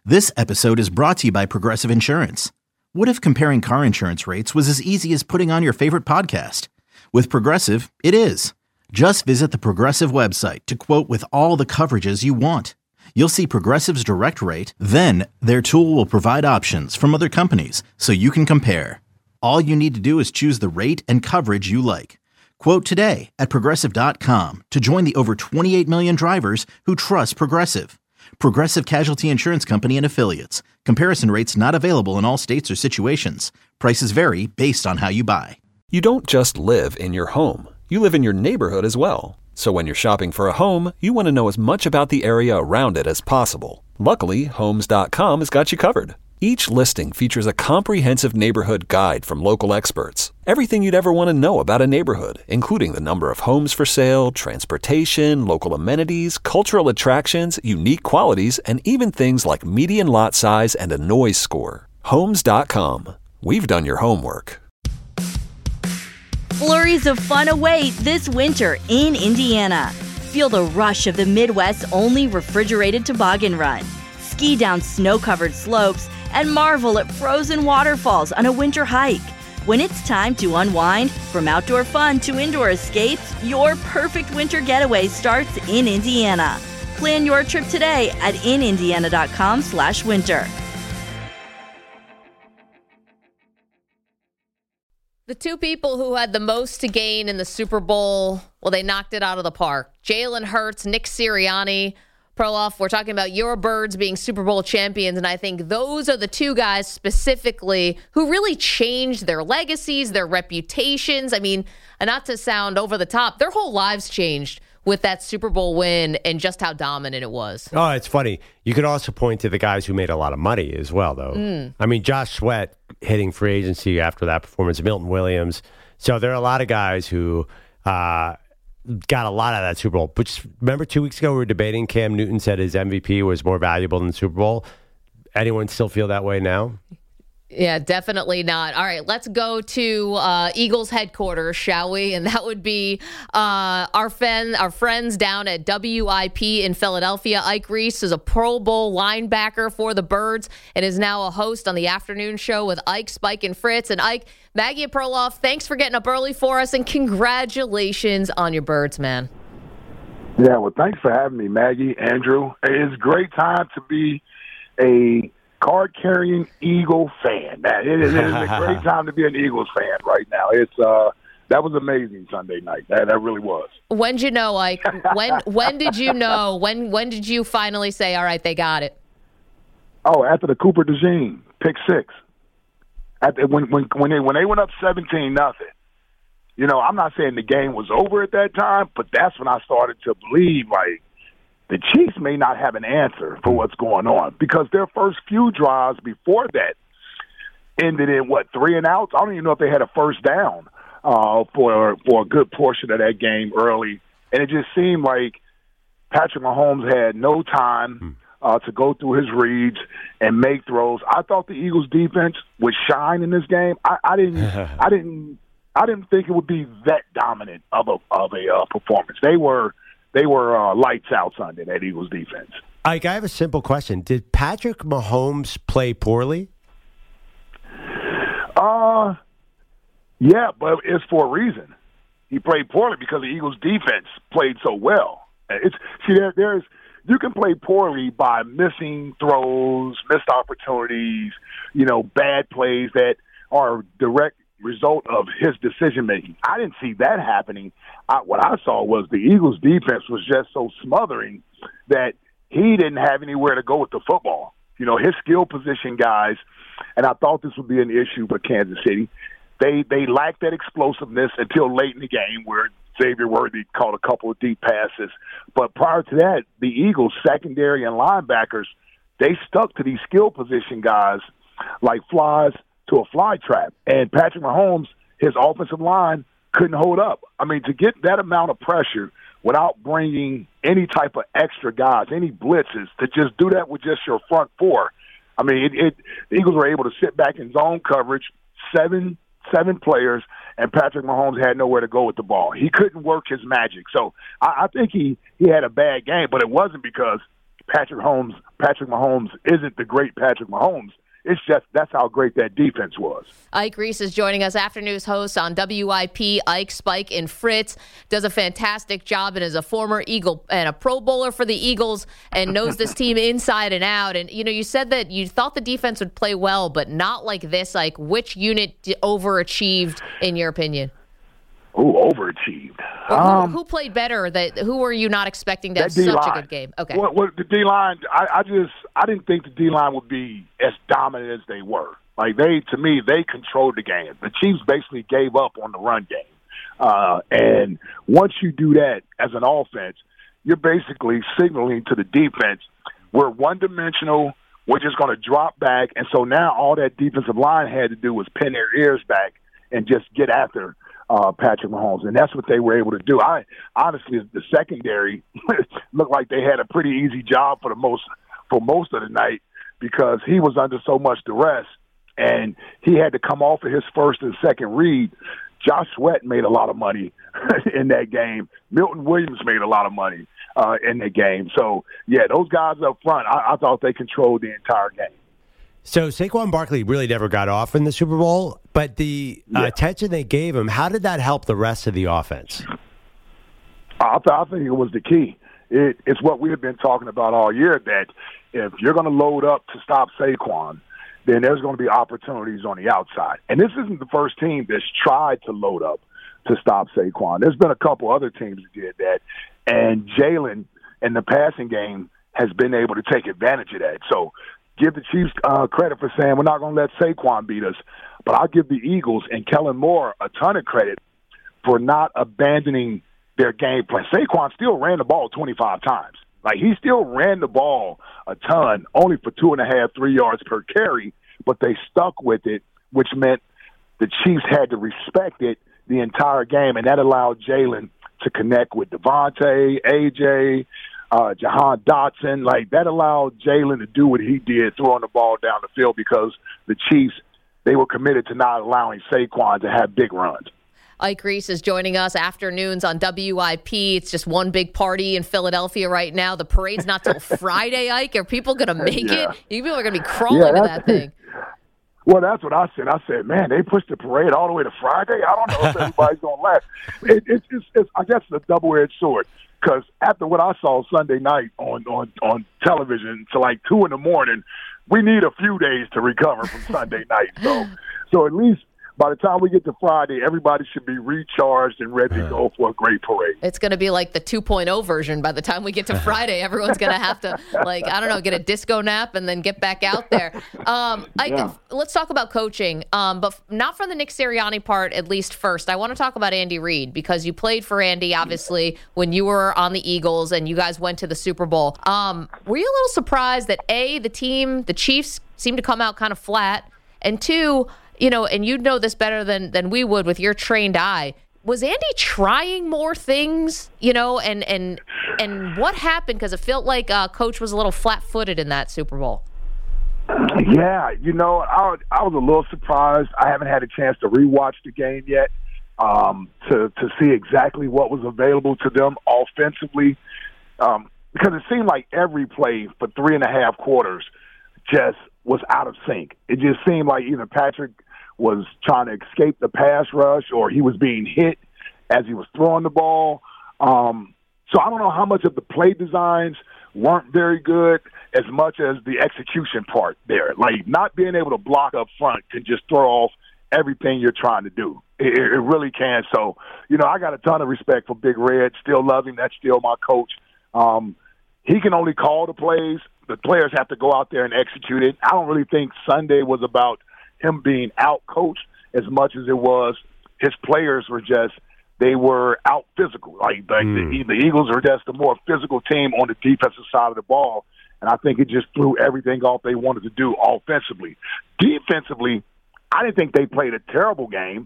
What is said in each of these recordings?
This episode is brought to you by Progressive Insurance. What if comparing car insurance rates was as easy as putting on your favorite podcast? With Progressive, it is. Just visit the Progressive website to quote with all the coverages you want. You'll see Progressive's direct rate, then their tool will provide options from other companies so you can compare. All you need to do is choose the rate and coverage you like. Quote today at Progressive.com to join the over 28 million drivers who trust Progressive. Progressive Casualty Insurance Company and Affiliates. Comparison rates not available in all states or situations. Prices vary based on how you buy. You don't just live in your home. You live in your neighborhood as well. So when you're shopping for a home, you want to know as much about the area around it as possible. Luckily, Homes.com has got you covered. Each listing features a comprehensive neighborhood guide from local experts. Everything you'd ever want to know about a neighborhood, including the number of homes for sale, transportation, local amenities, cultural attractions, unique qualities, and even things like median lot size and a noise score. Homes.com. We've done your homework. Flurries of fun await this winter in Indiana. Feel the rush of the Midwest's only refrigerated toboggan run. Ski down snow-covered slopes and marvel at frozen waterfalls on a winter hike. When it's time to unwind, from outdoor fun to indoor escapes, your perfect winter getaway starts in Indiana. Plan your trip today at inindiana.com/winter. The two people who had the most to gain in the Super Bowl, well, they knocked it out of the park. Jalen Hurts, Nick Sirianni. Perloff, we're talking about your Birds being Super Bowl champions, and I think those are the two guys specifically who really changed their legacies, their reputations. I mean, and not to sound over the top, their whole lives changed with that Super Bowl win and just how dominant it was. Oh, it's funny. You could also point to the guys who made a lot of money as well, though. I mean, Josh Sweat hitting free agency after that performance, Milton Williams. So there are a lot of guys who got a lot out of that Super Bowl. But just remember 2 weeks ago we were debating, Cam Newton said his MVP was more valuable than the Super Bowl. Anyone still feel that way now? Yeah, definitely not. All right, let's go to Eagles headquarters, shall we? And that would be our friends down at WIP in Philadelphia. Ike Reese is a Pro Bowl linebacker for the Birds and is now a host on the afternoon show with Ike, Spike, and Fritz. And Ike, Maggie Perloff, thanks for getting up early for us, and congratulations on your Birds, man. Yeah, well, thanks for having me, Maggie, Andrew. It's a great time to be a card-carrying Eagle fan. It is a great time to be an Eagles fan right now. That was amazing Sunday night. That really was. When did you know, Ike? When did you know? When did you finally say, all right, they got it? Oh, after the Cooper DeJean pick six. When they went up 17-0. You know, I'm not saying the game was over at that time, but that's when I started to believe, like, the Chiefs may not have an answer for what's going on, because their first few drives before that ended in, 3 and outs? I don't even know if they had a first down for a good portion of that game early. And it just seemed like Patrick Mahomes had no time to go through his reads and make throws. I thought the Eagles' defense would shine in this game. I didn't think it would be that dominant of a performance. They were lights out Sunday, that Eagles defense. Ike, I have a simple question. Did Patrick Mahomes play poorly? Yeah, but it's for a reason. He played poorly because the Eagles defense played so well. You can play poorly by missing throws, missed opportunities, bad plays that are direct result of his decision-making. I didn't see that happening. What I saw was the Eagles' defense was just so smothering that he didn't have anywhere to go with the football. His skill position guys, and I thought this would be an issue for Kansas City, they lacked that explosiveness until late in the game where Xavier Worthy caught a couple of deep passes. But prior to that, the Eagles' secondary and linebackers, they stuck to these skill position guys like flies to a fly trap. And Patrick Mahomes, his offensive line, couldn't hold up. I mean, to get that amount of pressure without bringing any type of extra guys, any blitzes, to just do that with just your front four. I mean, the Eagles were able to sit back in zone coverage, seven players, and Patrick Mahomes had nowhere to go with the ball. He couldn't work his magic. So I think he had a bad game, but it wasn't because Patrick Mahomes isn't the great Patrick Mahomes. It's just that's how great that defense was. Ike Reese is joining us, afternoons host on WIP. Ike, Spike, and Fritz does a fantastic job and is a former Eagle and a Pro Bowler for the Eagles and knows this team inside and out. And, you said that you thought the defense would play well, but not like this. Like, which unit overachieved, in your opinion? Overachieved. Who played better? Who were you not expecting to have such a good game? Okay. Well, the D-line, I didn't think the D-line would be as dominant as they were. Like, to me, they controlled the game. The Chiefs basically gave up on the run game. And once you do that as an offense, you're basically signaling to the defense, we're one-dimensional, we're just going to drop back. And so now all that defensive line had to do was pin their ears back and just get after Patrick Mahomes, and that's what they were able to do. Honestly, the secondary looked like they had a pretty easy job for most of the night because he was under so much duress, and he had to come off of his first and second read. Josh Sweat made a lot of money in that game. Milton Williams made a lot of money in that game. So, yeah, those guys up front, I thought they controlled the entire game. So Saquon Barkley really never got off in the Super Bowl, but the attention they gave him, how did that help the rest of the offense? I think it was the key. It's what we have been talking about all year, that if you're going to load up to stop Saquon, then there's going to be opportunities on the outside. And this isn't the first team that's tried to load up to stop Saquon. There's been a couple other teams that did that, and Jalen in the passing game has been able to take advantage of that. So give the Chiefs credit for saying we're not going to let Saquon beat us. But I'll give the Eagles and Kellen Moore a ton of credit for not abandoning their game plan. Saquon still ran the ball 25 times. Like, he still ran the ball a ton, only for 2.5, 3 yards per carry, but they stuck with it, which meant the Chiefs had to respect it the entire game, and that allowed Jalen to connect with Devontae, AJ, Jahan Dotson. Like, that allowed Jalen to do what he did, throwing the ball down the field, because the Chiefs, they were committed to not allowing Saquon to have big runs. Ike Reese is joining us, afternoons on WIP. It's just one big party in Philadelphia right now. The parade's not till Friday, Ike. Are people going to make it? You people are going to be crawling to that thing. Well, that's what I said. I said, man, they pushed the parade all the way to Friday. I don't know if everybody's going to laugh. It's I guess, a double-edged sword. Because after what I saw Sunday night on television to like 2 a.m, we need a few days to recover from Sunday night. So at least by the time we get to Friday, everybody should be recharged and ready to go for a great parade. It's going to be like the 2.0 version. By the time we get to Friday, everyone's going to have to, get a disco nap and then get back out there. Let's talk about coaching, but not from the Nick Sirianni part, at least first. I want to talk about Andy Reid, because you played for Andy, obviously, when you were on the Eagles and you guys went to the Super Bowl. Were you a little surprised that, A, the Chiefs seemed to come out kind of flat, and 2, and you'd know this better than we would with your trained eye, was Andy trying more things, and what happened? Because it felt like Coach was a little flat-footed in that Super Bowl. Yeah, I was a little surprised. I haven't had a chance to rewatch the game yet to see exactly what was available to them offensively, because it seemed like every play for 3.5 quarters just was out of sync. It just seemed like either Patrick was trying to escape the pass rush or he was being hit as he was throwing the ball. So I don't know how much of the play designs weren't very good as much as the execution part there. Like, not being able to block up front can just throw off everything you're trying to do. It really can. So, I got a ton of respect for Big Red. Still love him. That's still my coach. He can only call the plays. The players have to go out there and execute it. I don't really think Sunday was about him being out-coached as much as it was his players they were out-physical. The Eagles are just a more physical team on the defensive side of the ball, and I think it just threw everything off they wanted to do offensively. Defensively, I didn't think they played a terrible game.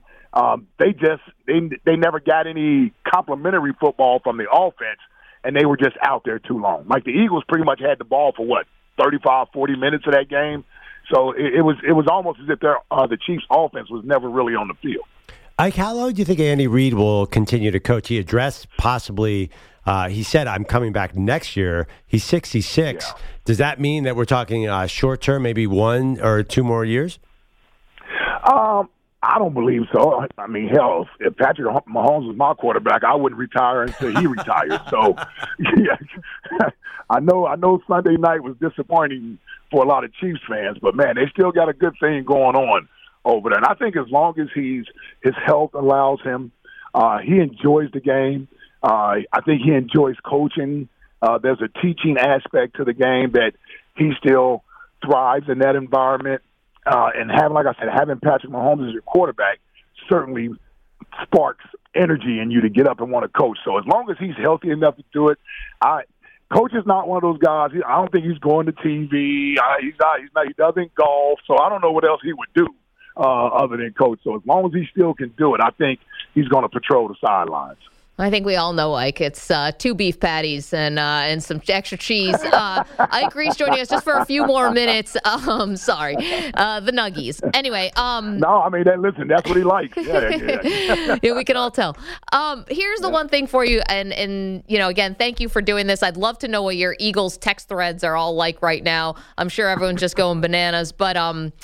They never got any complimentary football from the offense, and they were just out there too long. Like, the Eagles pretty much had the ball for 35, 40 minutes of that game. So it was almost as if the Chiefs' offense was never really on the field. Ike, how long do you think Andy Reid will continue to coach? He addressed possibly He said, I'm coming back next year. He's 66. Yeah. Does that mean that we're talking short term, maybe 1 or 2 more years? I don't believe so. I mean, hell, if Patrick Mahomes was my quarterback, I wouldn't retire until he retires. So, yeah, I know Sunday night was disappointing for a lot of Chiefs fans, but, man, they still got a good thing going on over there. And I think as long as his health allows him, he enjoys the game. I think he enjoys coaching. There's a teaching aspect to the game that he still thrives in that environment. And having Patrick Mahomes as your quarterback certainly sparks energy in you to get up and want to coach. So as long as he's healthy enough to do it, Coach is not one of those guys. I don't think he's going to TV. He doesn't golf. So I don't know what else he would do other than coach. So as long as he still can do it, I think he's going to patrol the sidelines. I think we all know, Ike. It's 2 beef patties and some extra cheese. Ike Reese joining us just for a few more minutes. Sorry, the Nuggies. Anyway. No, I mean, listen, that's what he likes. Yeah. Yeah, we can all tell. Here's the one thing for you, and again, thank you for doing this. I'd love to know what your Eagles text threads are all like right now. I'm sure everyone's just going bananas, but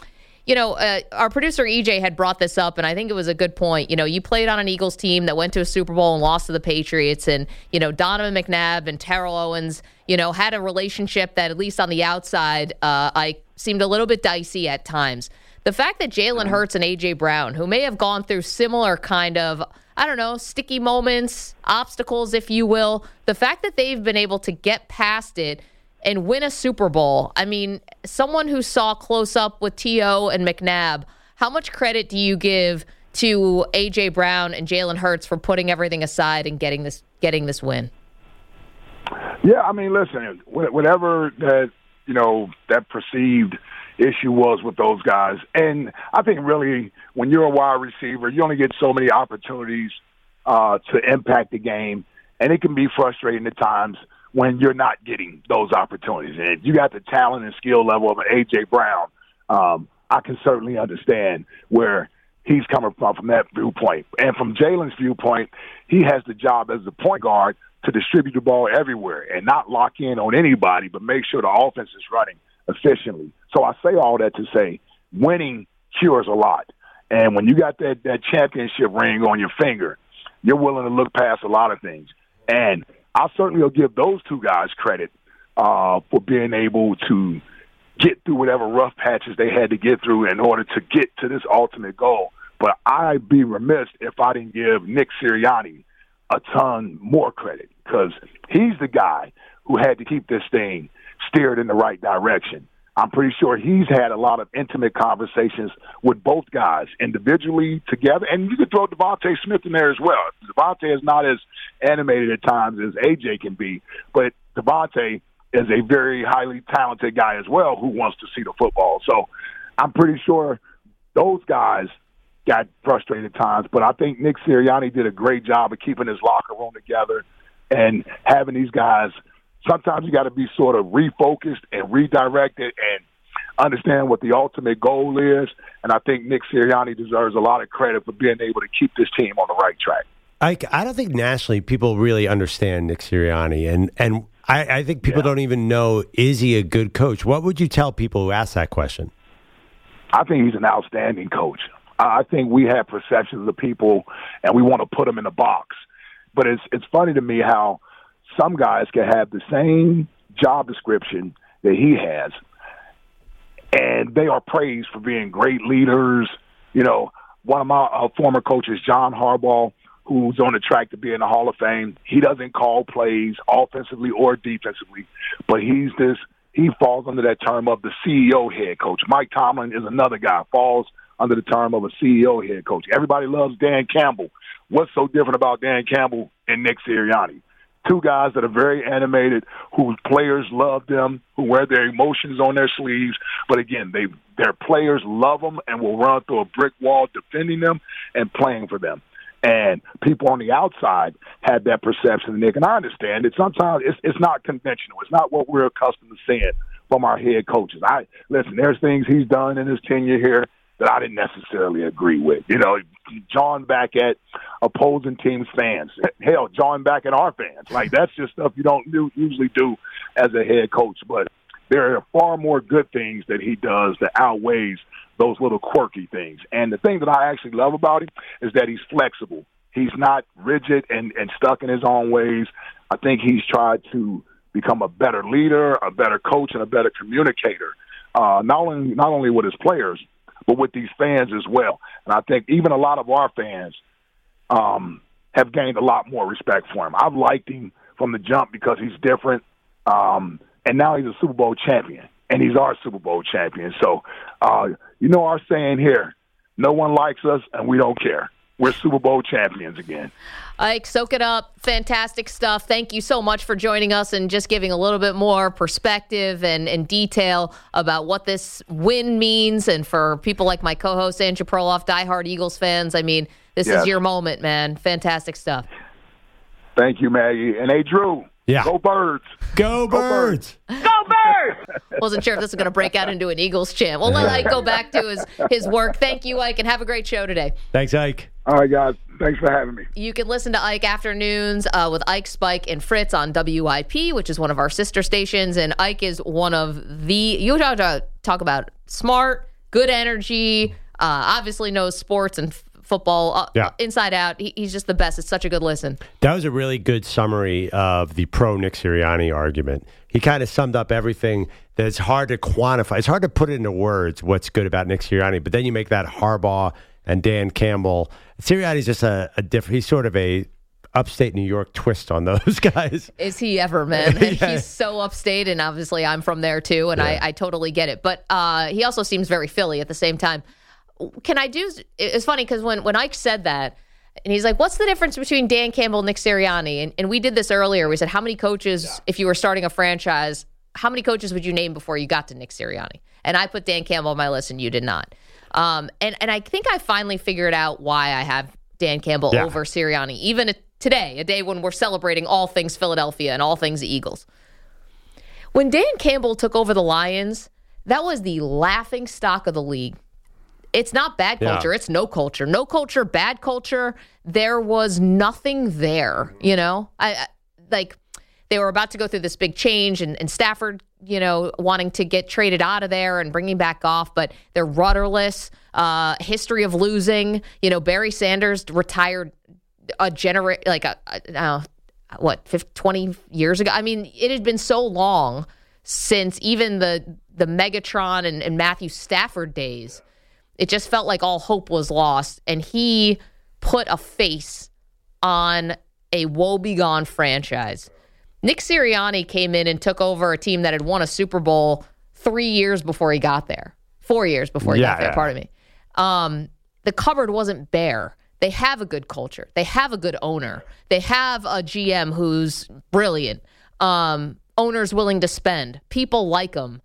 our producer EJ had brought this up, and I think it was a good point. You played on an Eagles team that went to a Super Bowl and lost to the Patriots, and Donovan McNabb and Terrell Owens, had a relationship that, at least on the outside, I seemed a little bit dicey at times. The fact that Jalen Hurts and A.J. Brown, who may have gone through similar kind of, sticky moments, obstacles, if you will, the fact that they've been able to get past it and win a Super Bowl. I mean, someone who saw close up with T.O. and McNabb, how much credit do you give to A.J. Brown and Jalen Hurts for putting everything aside and getting this win? Yeah, I mean, listen, whatever that perceived issue was with those guys, and I think really when you're a wide receiver, you only get so many opportunities to impact the game, and it can be frustrating at times when you're not getting those opportunities. And if you got the talent and skill level of an A.J. Brown, I can certainly understand where he's coming from that viewpoint. And from Jalen's viewpoint, he has the job as the point guard to distribute the ball everywhere and not lock in on anybody, but make sure the offense is running efficiently. So I say all that to say winning cures a lot. And when you got that championship ring on your finger, you're willing to look past a lot of things. And I certainly will give those 2 guys credit for being able to get through whatever rough patches they had to get through in order to get to this ultimate goal. But I'd be remiss if I didn't give Nick Sirianni a ton more credit, because he's the guy who had to keep this thing steered in the right direction. I'm pretty sure he's had a lot of intimate conversations with both guys individually, together, and you could throw Devontae Smith in there as well. Devontae is not as animated at times as AJ can be, but Devontae is a very highly talented guy as well who wants to see the football. So I'm pretty sure those guys got frustrated at times, but I think Nick Sirianni did a great job of keeping his locker room together and having these guys. Sometimes you got to be sort of refocused and redirected and understand what the ultimate goal is. And I think Nick Sirianni deserves a lot of credit for being able to keep this team on the right track. I don't think nationally people really understand Nick Sirianni. And I think people don't even know, is he a good coach? What would you tell people who ask that question? I think he's an outstanding coach. I think we have perceptions of people, and we want to put them in a box. But it's funny to me how some guys can have the same job description that he has, and they are praised for being great leaders. One of my former coaches, John Harbaugh, who's on the track to be in the Hall of Fame, he doesn't call plays offensively or defensively, but he falls under that term of the CEO head coach. Mike Tomlin is another guy, falls under the term of a CEO head coach. Everybody loves Dan Campbell. What's so different about Dan Campbell and Nick Sirianni? 2 guys that are very animated, whose players love them, who wear their emotions on their sleeves. But again, their players love them and will run through a brick wall defending them and playing for them. And people on the outside had that perception of Nick. And I understand it. Sometimes it's not conventional. It's not what we're accustomed to seeing from our head coaches. Listen, there's things he's done in his tenure here that I didn't necessarily agree with. jawing back at opposing teams' fans. Hell, jawing back at our fans. Like, that's just stuff you don't usually do as a head coach. But there are far more good things that he does that outweighs those little quirky things. And the thing that I actually love about him is that he's flexible. He's not rigid and stuck in his own ways. I think he's tried to become a better leader, a better coach, and a better communicator, not only with his players, but with these fans as well. And I think even a lot of our fans have gained a lot more respect for him. I've liked him from the jump because he's different, and now he's a Super Bowl champion, and he's our Super Bowl champion. So, you know our saying here, no one likes us, and we don't care. We're Super Bowl champions again. Ike, soak it up. Fantastic stuff. Thank you so much for joining us and just giving a little bit more perspective and detail about what this win means. And for people like my co-host, Andrew Perloff, diehard Eagles fans, I mean, this is your moment, man. Fantastic stuff. Thank you, Maggie. And hey, Drew. Yeah. Go Birds. Go Birds. Go Birds. Wasn't sure if this was going to break out into an Eagles chant. We'll let Ike go back to his work. Thank you, Ike, and have a great show today. Thanks, Ike. All right, guys. Thanks for having me. You can listen to Ike Afternoons with Ike, Spike, and Fritz on WIP, which is one of our sister stations. And Ike is one of the, you talk about smart, good energy, obviously knows sports and football inside out. He's just the best. It's such a good listen. That was a really good summary of the pro Nick Sirianni argument. He kind of summed up everything that's hard to quantify. It's hard to put into words what's good about Nick Sirianni, but then you make that Harbaugh and Dan Campbell. Sirianni's just a different, he's sort of a upstate New York twist on those guys. Is he ever, man? And he's so upstate, and obviously I'm from there too, and I totally get it. But he also seems very Philly at the same time. It's funny because when Ike said that, and he's like, what's the difference between Dan Campbell and Nick Sirianni? And we did this earlier. We said, how many coaches, if you were starting a franchise, how many coaches would you name before you got to Nick Sirianni? And I put Dan Campbell on my list, and you did not. And I think I finally figured out why I have Dan Campbell over Sirianni, even today, a day when we're celebrating all things Philadelphia and all things the Eagles. When Dan Campbell took over the Lions, that was the laughing stock of the league. It's not bad culture. It's no culture. No culture, bad culture. There was nothing there, you know? They were about to go through this big change, and Stafford, wanting to get traded out of there and bringing back Goff, but they're rudderless, history of losing. Barry Sanders retired 20 years ago? I mean, it had been so long since even the Megatron and Matthew Stafford days. It just felt like all hope was lost, and he put a face on a woebegone franchise. Nick Sirianni came in and took over a team that had won a Super Bowl 3 years before he got there. 4 years before he got there, pardon me. The cupboard wasn't bare. They have a good culture. They have a good owner. They have a GM who's brilliant. Owners willing to spend. People like him.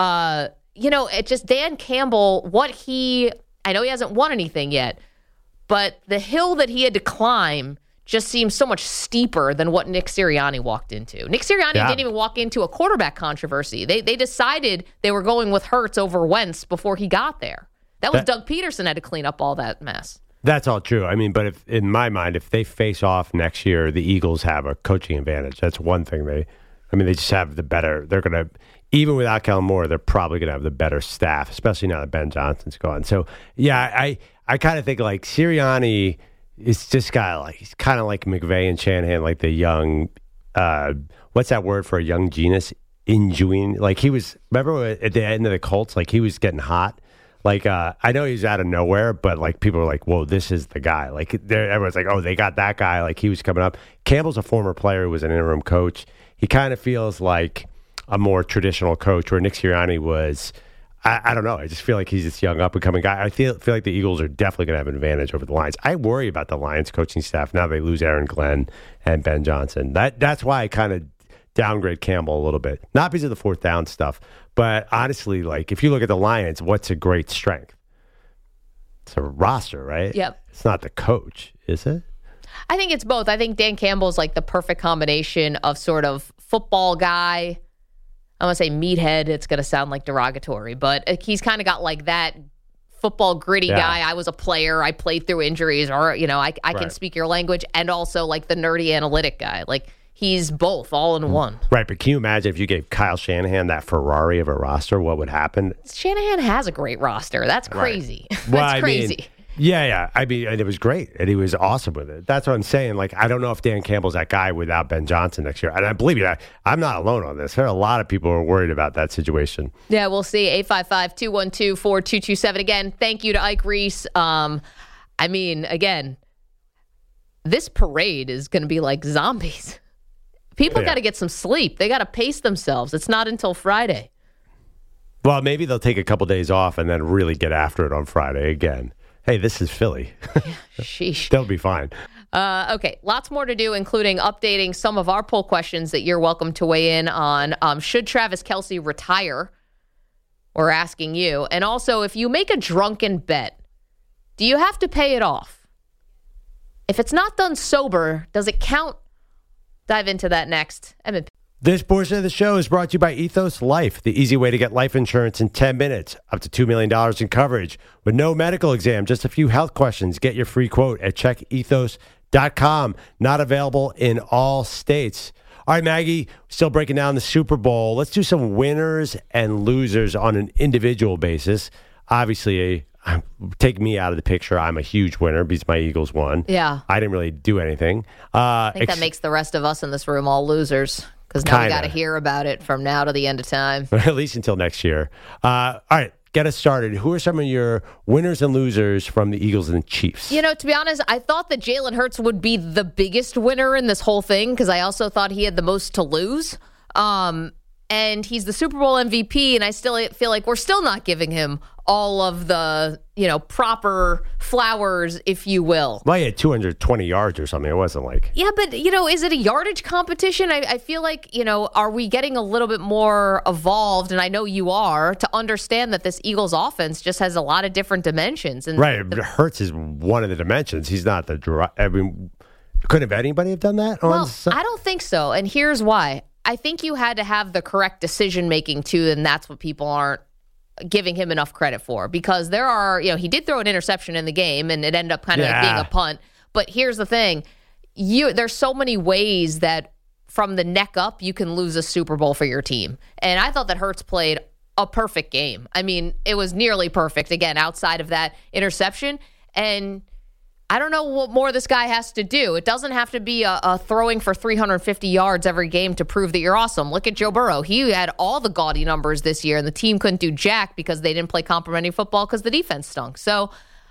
It just Dan Campbell, I know he hasn't won anything yet, but the hill that he had to climb just seems so much steeper than what Nick Sirianni walked into. Nick Sirianni didn't even walk into a quarterback controversy. They decided they were going with Hurts over Wentz before he got there. That was Doug Peterson had to clean up all that mess. That's all true. I mean, but in my mind, if they face off next year, the Eagles have a coaching advantage. That's one thing they just have the better. They're going to, even without Kellen Moore, they're probably going to have the better staff, especially now that Ben Johnson's gone. So, I kind of think like Sirianni is just he's kind of like McVay and Shanahan, like the young, what's that word for a young genius? Injuing. Like he was, remember at the end of the Colts, like he was getting hot. Like, I know he's out of nowhere, but like people are like, whoa, this is the guy. Like everyone's like, oh, they got that guy. Like he was coming up. Campbell's a former player who was an interim coach. He kind of feels like a more traditional coach, where Nick Sirianni was, I don't know. I just feel like he's this young up-and-coming guy. I feel like the Eagles are definitely going to have an advantage over the Lions. I worry about the Lions coaching staff now they lose Aaron Glenn and Ben Johnson. That's why I kind of downgrade Campbell a little bit. Not because of the fourth down stuff, but honestly, like if you look at the Lions, what's a great strength? It's a roster, right? Yep. It's not the coach, is it? I think it's both. I think Dan Campbell's like the perfect combination of sort of football guy. I want to say meathead. It's going to sound like derogatory, but he's kind of got like that football gritty guy. I was a player. I played through injuries, or I can speak your language, and also like the nerdy analytic guy. Like he's both, all in one. Right, but can you imagine if you gave Kyle Shanahan that Ferrari of a roster, what would happen? Shanahan has a great roster. That's crazy. Right. Well, That's crazy. I mean, yeah. I mean, and it was great, and he was awesome with it. That's what I'm saying. Like, I don't know if Dan Campbell's that guy without Ben Johnson next year. And I believe you, I'm not alone on this. There are a lot of people who are worried about that situation. Yeah, we'll see. 855-212-4227. Again, thank you to Ike Reese. I mean, again, this parade is going to be like zombies. People got to get some sleep. They got to pace themselves. It's not until Friday. Well, maybe they'll take a couple days off and then really get after it on Friday again. Hey, this is Philly. Sheesh. They'll be fine. Okay, lots more to do, including updating some of our poll questions that you're welcome to weigh in on. Should Travis Kelce retire? We're asking you. And also, if you make a drunken bet, do you have to pay it off? If it's not done sober, does it count? Dive into that next. This portion of the show is brought to you by Ethos Life, the easy way to get life insurance in 10 minutes, up to $2 million in coverage. With no medical exam, just a few health questions. Get your free quote at checkethos.com. Not available in all states. All right, Maggie, still breaking down the Super Bowl. Let's do some winners and losers on an individual basis. Obviously, take me out of the picture. I'm a huge winner because my Eagles won. Yeah. I didn't really do anything. I think that makes the rest of us in this room all losers. Because now we got to hear about it from now to the end of time. At least until next year. All right, get us started. Who are some of your winners and losers from the Eagles and the Chiefs? You know, to be honest, I thought that Jalen Hurts would be the biggest winner in this whole thing because I also thought he had the most to lose. And he's the Super Bowl MVP, and I still feel like we're still not giving him all of the, proper flowers, if you will. Well, he had 220 yards or something. It wasn't like... Yeah, but, is it a yardage competition? I feel like, are we getting a little bit more evolved, and I know you are, to understand that this Eagles offense just has a lot of different dimensions. And right. Hurts is one of the dimensions. He's not the... I mean, couldn't have anybody have done that? Well, I don't think so, and here's why. I think you had to have the correct decision-making, too, and that's what people aren't giving him enough credit for. Because there are, he did throw an interception in the game, and it ended up kind of like being a punt. But here's the thing. There's so many ways that from the neck up, you can lose a Super Bowl for your team. And I thought that Hurts played a perfect game. I mean, it was nearly perfect, again, outside of that interception. And I don't know what more this guy has to do. It doesn't have to be a throwing for 350 yards every game to prove that you're awesome. Look at Joe Burrow. He had all the gaudy numbers this year, and the team couldn't do jack because they didn't play complimentary football because the defense stunk. So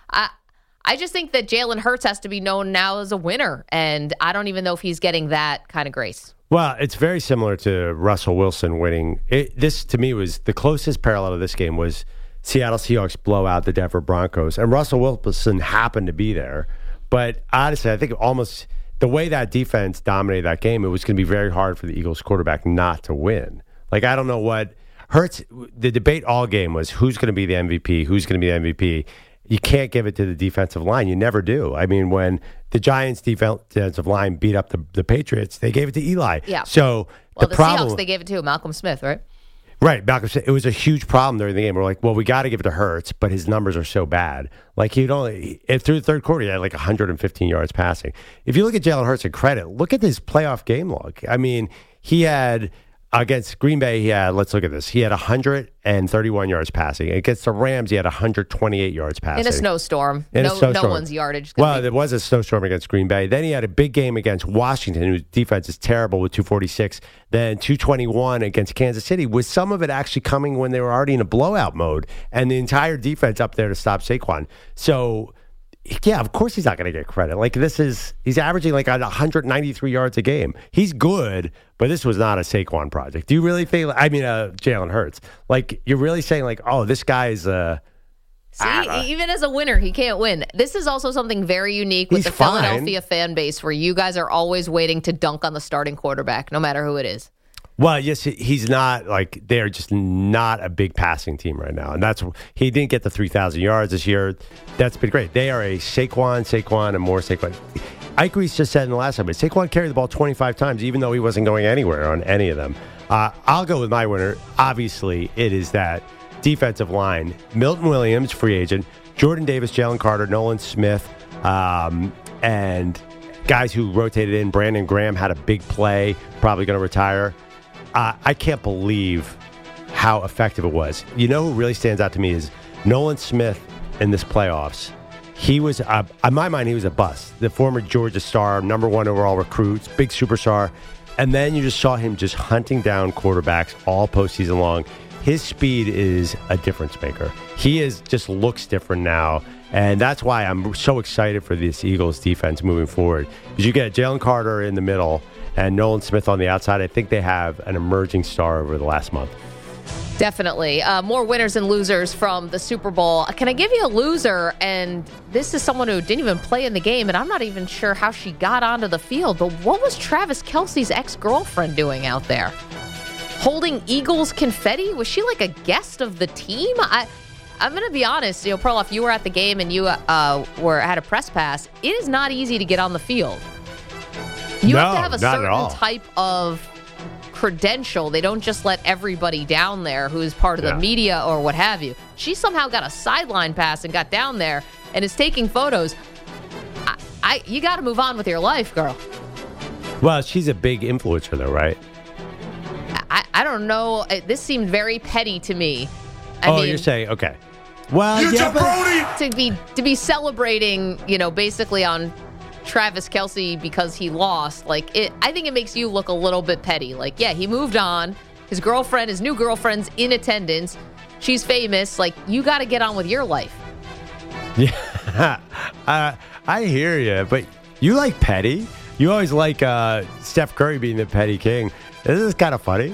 I just think that Jalen Hurts has to be known now as a winner, and I don't even know if he's getting that kind of grace. Well, it's very similar to Russell Wilson winning. This, to me, was the closest parallel to this game was Seattle Seahawks blow out the Denver Broncos. And Russell Wilson happened to be there. But honestly, I think almost the way that defense dominated that game, it was going to be very hard for the Eagles quarterback not to win. Like, I don't know what Hurts, the debate all game was who's going to be the MVP, who's going to be the MVP. You can't give it to the defensive line. You never do. I mean, when the Giants' defensive line beat up the Patriots, they gave it to Eli. Yeah. So the Seahawks, they gave it to Malcolm Smith, right? Right, Malcolm. It was a huge problem during the game. We're like, well, we got to give it to Hurts, but his numbers are so bad. Like through the third quarter, he had like 115 yards passing. If you look at Jalen Hurts in credit, look at his playoff game log. I mean, he had against Green Bay, let's look at this. He had 131 yards passing. Against the Rams, he had 128 yards passing. In a snowstorm. No one's yardage. There was a snowstorm against Green Bay. Then he had a big game against Washington, whose defense is terrible with 246. Then 221 against Kansas City, with some of it actually coming when they were already in a blowout mode, and the entire defense up there to stop Saquon. So, yeah, of course he's not going to get credit. Like he's averaging like 193 yards a game. He's good, but this was not a Saquon project. Do you really think? Jalen Hurts. Like you're really saying like, oh, this guy's even as a winner, he can't win. This is also something very unique with the Philadelphia fan base, where you guys are always waiting to dunk on the starting quarterback, no matter who it is. Well, yes, he's not like they're just not a big passing team right now, and he didn't get the 3,000 yards this year. That's been great. They are a Saquon, and more Saquon. Ike Reese just said in the last time, Saquon carried the ball 25 times, even though he wasn't going anywhere on any of them. I'll go with my winner. Obviously, it is that defensive line. Milton Williams, free agent. Jordan Davis, Jalen Carter, Nolan Smith, and guys who rotated in. Brandon Graham had a big play, probably going to retire. I can't believe how effective it was. You know who really stands out to me is Nolan Smith in this playoffs. He was, in my mind, he was a bust. The former Georgia star, number 1 overall recruit, big superstar. And then you just saw him just hunting down quarterbacks all postseason long. His speed is a difference maker. He just looks different now. And that's why I'm so excited for this Eagles defense moving forward. Because you get Jalen Carter in the middle and Nolan Smith on the outside. I think they have an emerging star over the last month. Definitely. More winners and losers from the Super Bowl. Can I give you a loser? And this is someone who didn't even play in the game, and I'm not even sure how she got onto the field. But what was Travis Kelce's ex-girlfriend doing out there? Holding Eagles confetti? Was she like a guest of the team? I'm going to be honest. Perloff, you were at the game and you had a press pass. It is not easy to get on the field. You have to have a certain type of credential. They don't just let everybody down there who is part of the media or what have you. She somehow got a sideline pass and got down there and is taking photos. You got to move on with your life, girl. Well, she's a big influencer, though, right? I don't know. This seemed very petty to me. I mean, you're saying okay. Well, to be celebrating, basically on Travis Kelce because he lost, I think it makes you look a little bit petty. He moved on. His new girlfriend's in attendance. She's famous. You got to get on with your life. Yeah, I hear you, but you like petty. You always like Steph Curry being the petty king. This is kind of funny.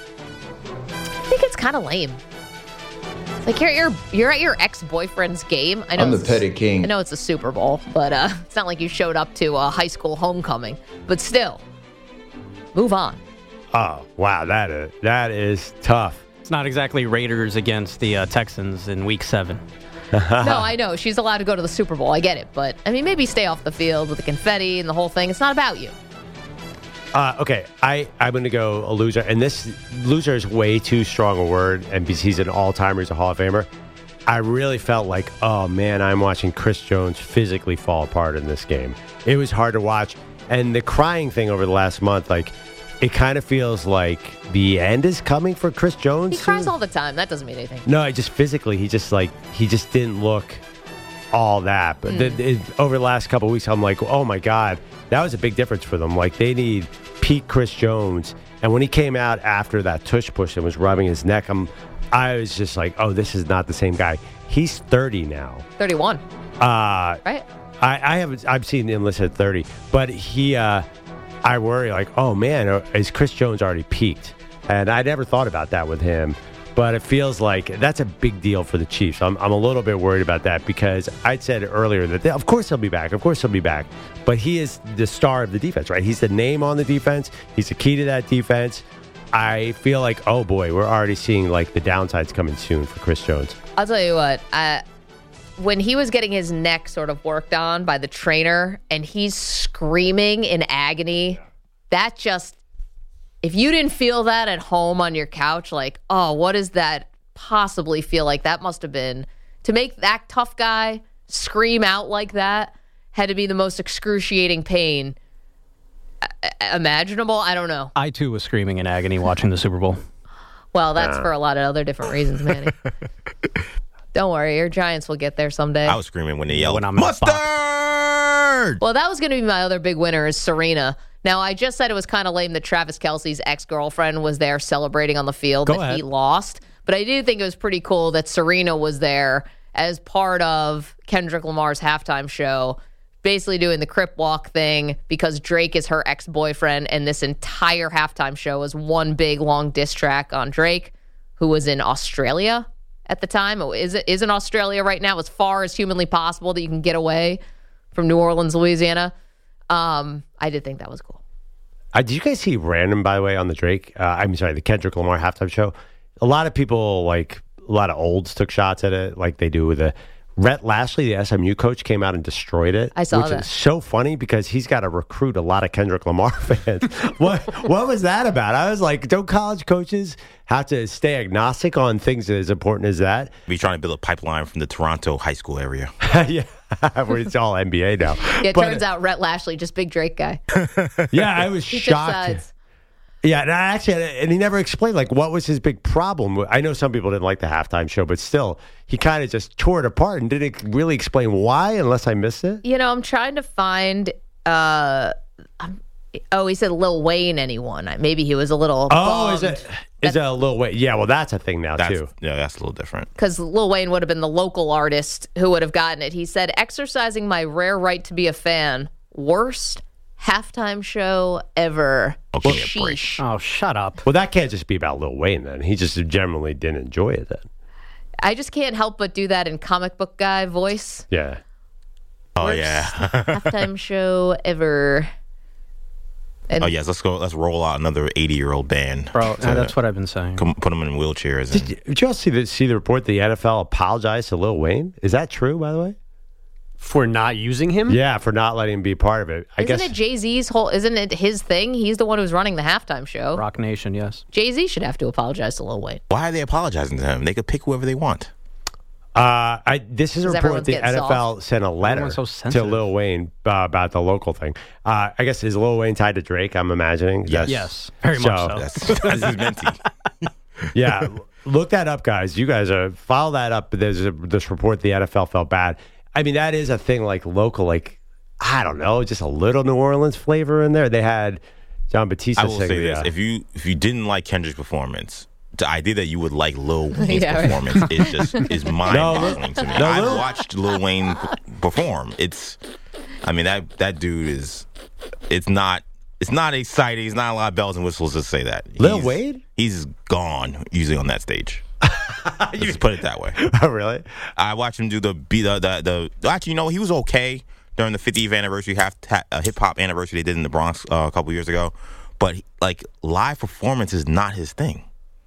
I think it's kind of lame. It's you're at your ex-boyfriend's game. I know I'm the petty king. I know it's a Super Bowl, but it's not like you showed up to a high school homecoming. But still, move on. Oh, wow, that is tough. It's not exactly Raiders against the Texans in Week 7. No, I know. She's allowed to go to the Super Bowl. I get it. But, maybe stay off the field with the confetti and the whole thing. It's not about you. Okay, I'm going to go a loser. And this loser is way too strong a word. And because he's an all-timer, he's a Hall of Famer. I really felt like, oh, man, I'm watching Chris Jones physically fall apart in this game. It was hard to watch. And the crying thing over the last month, it kind of feels like the end is coming for Chris Jones. He cries all the time. That doesn't mean anything. No, just physically, he just didn't look all that. But over the last couple of weeks, I'm like, oh, my God, that was a big difference for them. They need peak Chris Jones. And when he came out after that tush push and was rubbing his neck, I was just like, oh, this is not the same guy. He's 30 now. 31. Right? I've seen him listed at 30. But I worry oh, man, is Chris Jones already peaked? And I never thought about that with him. But it feels like that's a big deal for the Chiefs. I'm a little bit worried about that because I'd said earlier that, of course he'll be back. Of course he'll be back. But he is the star of the defense, right? He's the name on the defense. He's the key to that defense. I feel like, oh, boy, we're already seeing, the downsides coming soon for Chris Jones. I'll tell you what. When he was getting his neck sort of worked on by the trainer and he's screaming in agony, that just... If you didn't feel that at home on your couch, oh, what does that possibly feel like? That must have been, to make that tough guy scream out like that, had to be the most excruciating pain imaginable. I don't know. I, too, was screaming in agony watching the Super Bowl. Well, that's for a lot of other different reasons, Manny. Don't worry, your Giants will get there someday. I was screaming when they yelled, Mustard! Well, that was going to be my other big winner is Serena. Now, I just said it was kind of lame that Travis Kelce's ex-girlfriend was there celebrating on the field he lost. But I did think it was pretty cool that Serena was there as part of Kendrick Lamar's halftime show, basically doing the Crip Walk thing because Drake is her ex-boyfriend, and this entire halftime show was one big, long diss track on Drake, who was in Australia at the time. Is in Australia right now as far as humanly possible that you can get away from New Orleans, Louisiana. I did think that was cool. Did you guys see Random, by the way, on the the Kendrick Lamar halftime show? A lot of people, a lot of olds took shots at it, like they do with the Rhett Lashley, the SMU coach, came out and destroyed it. I saw which that. is so funny because he's got to recruit a lot of Kendrick Lamar fans. What was that about? I was like, don't college coaches have to stay agnostic on things as important as that? Be trying to build a pipeline from the Toronto high school area. Yeah, where it's all NBA now. Yeah, it But, turns out Rhett Lashley, just big Drake guy. Yeah, I was He took shocked. sides. Yeah, and he never explained like what was his big problem. I know some people didn't like the halftime show, but still, he kind of just tore it apart and didn't really explain why, unless I missed it. You know, I'm trying to find. He said Lil Wayne. Anyone? Maybe he was a little. Oh, is it a little way? Yeah, well, that's a thing now too. Yeah, that's a little different. Because Lil Wayne would have been the local artist who would have gotten it. He said, "Exercising my rare right to be a fan. Worst halftime show ever." Okay, Sheesh. Oh, shut up. Well, that can't just be about Lil Wayne then. He just generally didn't enjoy it then. I just can't help but do that in comic book guy voice. Yeah. Oh, Worst yeah. halftime show ever. And Oh, yes. Let's go. Let's roll out another 80-year-old band. Bro, to that's what I've been saying. put them in wheelchairs. And, Did you all see the report? The NFL apologized to Lil Wayne. Is that true, by the way? For not using him? Yeah, for not letting him be part of it. I guess. Isn't it Jay-Z's whole? Isn't it his thing? He's the one who's running the halftime show. Rock Nation, yes. Jay-Z should have to apologize to Lil Wayne. why are they apologizing to him? They could pick whoever they want. This is a 'Cause report everyone's the getting NFL soft. sent a letter Everyone's so to sensitive. Lil Wayne about the local thing. I guess is Lil Wayne tied to Drake? I'm imagining. Yes. Yes, very much so. That's his mentee. Yeah, look that up, guys. You guys follow that up. There's this report the NFL felt bad. I mean, that is a thing like local, like, I don't know, just a little New Orleans flavor in there. They had John Batista I will sing say the, this: if you didn't like Kendrick's performance, the idea that you would like Lil Wayne's Yeah, right. performance is mind-boggling to me. no, I've Lil- watched Lil Wayne perform. I mean that dude is. It's not exciting. He's not a lot of bells and whistles. Just say that. Lil Wayne? He's gone usually on that stage. Let's put it that way. Oh, really? I watched him do the actually, he was okay during the 50th anniversary hip hop anniversary they did in the Bronx a couple years ago, but like live performance is not his thing.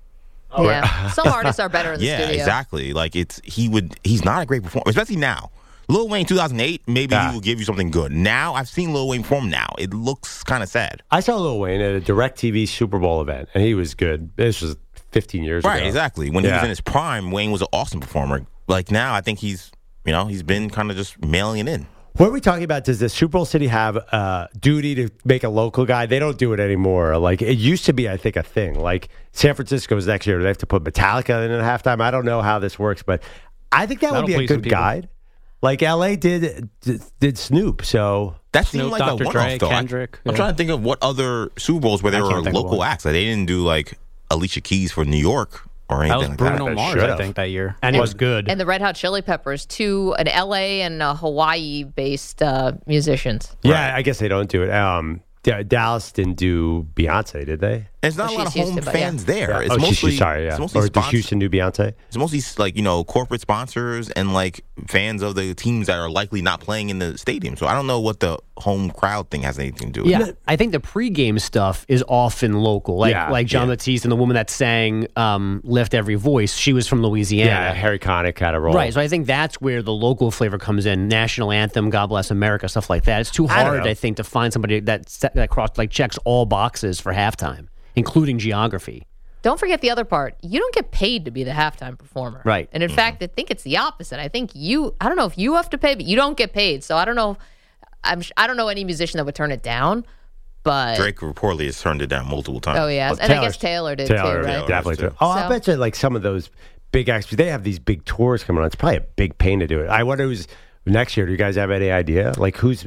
Yeah, some artists are better in the Yeah, studio. exactly. Like he's not a great performer, especially now. Lil Wayne 2008, maybe he will give you something good. Now I've seen Lil Wayne perform. Now it looks kind of sad. I saw Lil Wayne at a DirecTV Super Bowl event, and he was good. This was 15 years ago. Right, exactly. When he was Yeah. in his prime, Wayne was an awesome performer. Like now, I think he's been kind of just mailing it in. What are we talking about? Does the Super Bowl city have a duty to make a local guy? They don't do it anymore. Like it used to be, I think, a thing. Like San Francisco's next year, they have to put Metallica in at halftime. I don't know how this works, but I think that would That'll be a please some good people. guide. Like LA did Snoop, so That seemed Snoop, like Dr. a one-off, Dre, though. Kendrick, I'm yeah. trying to think of what other Super Bowls where there can't were think of local one. acts. Like, they didn't do like Alicia Keys for New York or That anything was like Bruno that. Mars, should've. I think, that year. And he was good. And the Red Hot Chili Peppers, an LA and Hawaii-based musicians. yeah, I guess they don't do it. Dallas didn't do Beyonce, did they? There's not Well, a lot of she's home Houston, but yeah. fans there. It's oh, mostly sorry, yeah. It's mostly Or did sponsors. Houston do Beyonce? It's mostly like corporate sponsors and like fans of the teams that are likely not playing in the stadium. So I don't know what the home crowd thing has anything to do with Yeah, it. I think the pregame stuff is often local. Like Yeah, John yeah. Batiste and the woman that sang "Lift Every Voice." She was from Louisiana. Yeah, Harry Connick had a role. Right, so I think that's where the local flavor comes in. National anthem, "God Bless America," stuff like that. It's too I don't hard, know. I think, to find somebody that checks all boxes for halftime, including geography. Don't forget the other part. You don't get paid to be the halftime performer. Right. And in fact, I think it's the opposite. I think I don't know if you have to pay, but you don't get paid. So I don't know. I don't know any musician that would turn it down, but. Drake reportedly has turned it down multiple times. Oh, yes. And I guess Taylor did too, right? Definitely. Taylor Too. Oh, I So- bet you like some of those big acts, they have these big tours coming on. It's probably a big pain to do it. I wonder who's next year. Do you guys have any idea? Like who's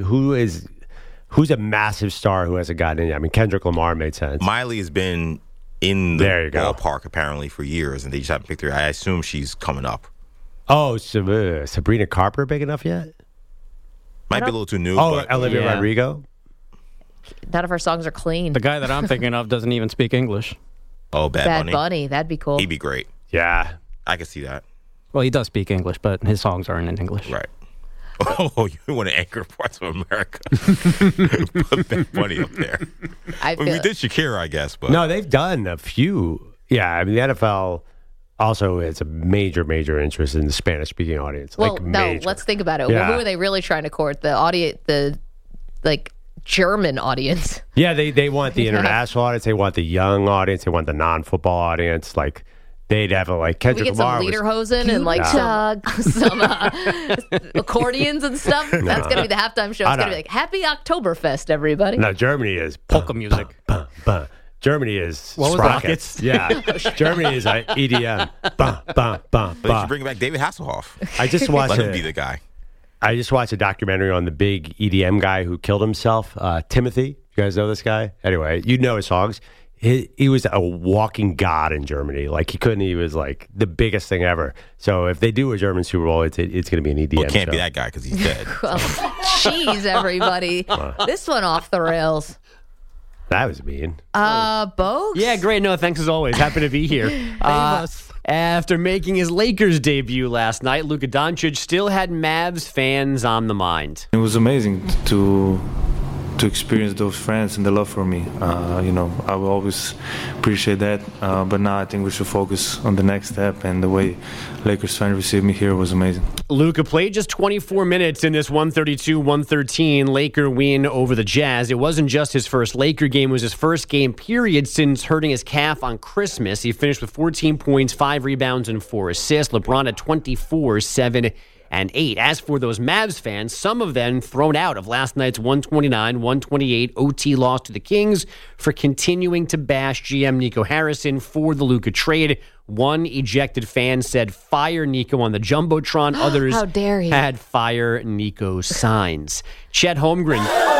a massive star who hasn't gotten in yet? I mean, Kendrick Lamar made sense. Miley has been in the There you go. ballpark apparently for years, and they just haven't picked her. I assume she's coming up. Oh, Sabrina Carpenter big enough yet? Might be a little too new. Oh, but Olivia Yeah. Rodrigo? None of her songs are clean. The guy that I'm thinking of doesn't even speak English. oh, Bad Bad Bunny. Bunny. That'd be cool. He'd be great. Yeah. I can see that. Well, he does speak English, but his songs aren't in English. Right. Oh, you want to anchor parts of America? Put Bad Bunny up there. I Well, we feel did Shakira, I guess, but No, they've done a few. Yeah, I mean, the NFL also has a major interest in the Spanish-speaking audience. Well, like, no, major. let's think about it. Yeah. Who are they really trying to court? The audience, German audience. Yeah, they want the international audience. They want the young audience. They want the non-football audience. Like, they'd have Kendrick We get Lamar some lederhosen and some accordions and stuff. That's going to be the halftime show. It's going to be like, Happy Oktoberfest, everybody. No, Germany is polka music. Germany is What was sprockets. Yeah, Germany is EDM. But they should bring back David Hasselhoff. I just watched Let him be the guy. I just watched a documentary on the big EDM guy who killed himself, Timothy. You guys know this guy? Anyway, you know his songs. He was a walking god in Germany. Like, he was like the biggest thing ever. So if they do a German Super Bowl, it's going to be an EDM Well, it can't show. be that guy because he's dead. Well, jeez, everybody. This one off the rails. That was mean. Bogues? Yeah, great. No, thanks as always. Happy to be here. After making his Lakers debut last night, Luka Doncic still had Mavs fans on the mind. It was amazing to experience those friends and the love for me. I will always appreciate that. But now I think we should focus on the next step, and the way Lakers fans received me here was amazing. Luka played just 24 minutes in this 132-113 Laker win over the Jazz. It wasn't just his first Laker game. It was his first game, period, since hurting his calf on Christmas. He finished with 14 points, 5 rebounds, and 4 assists. LeBron at 24, 7, and 8. As for those Mavs fans, some of them thrown out of last night's 129-128 OT loss to the Kings for continuing to bash GM Nico Harrison for the Luka trade. One ejected fan said, "Fire Nico" on the Jumbotron. Others How dare he. had "Fire Nico" signs. Chet Holmgren,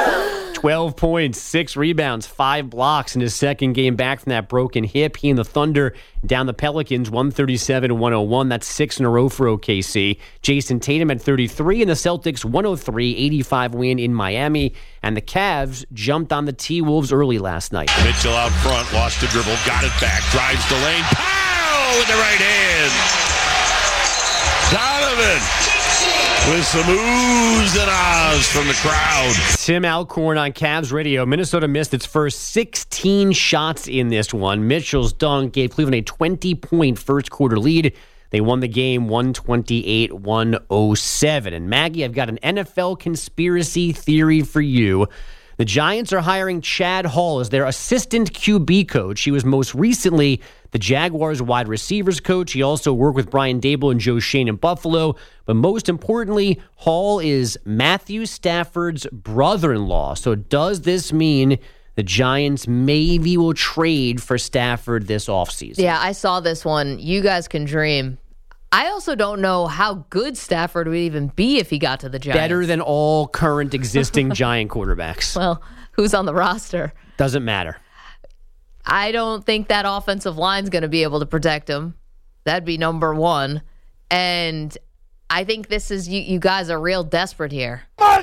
12 points, 6 rebounds, 5 blocks in his second game back from that broken hip. He and the Thunder down the Pelicans 137-101. That's 6 in a row for OKC. Jason Tatum at 33, and the Celtics 103-85 win in Miami. And the Cavs jumped on the T-Wolves early last night. Mitchell out front, lost the dribble, got it back, drives the lane, pow with the right hand. Donovan with some oohs and ahs from the crowd. Tim Alcorn on Cavs radio. Minnesota missed its first 16 shots in this one. Mitchell's dunk gave Cleveland a 20-point first-quarter lead. They won the game 128-107. And Maggie, I've got an NFL conspiracy theory for you. The Giants are hiring Chad Hall as their assistant QB coach. He was most recently the Jaguars wide receivers coach. He also worked with Brian Daboll and Joe Shane in Buffalo. But most importantly, Hall is Matthew Stafford's brother-in-law. So does this mean the Giants maybe will trade for Stafford this offseason? Yeah, I saw this one. You guys can dream. I also don't know how good Stafford would even be if he got to the Giants. Better than all current existing Giant quarterbacks. Well, who's on the roster? Doesn't matter. I don't think that offensive line's going to be able to protect him. That'd be number one. And I think this is, you guys are real desperate here.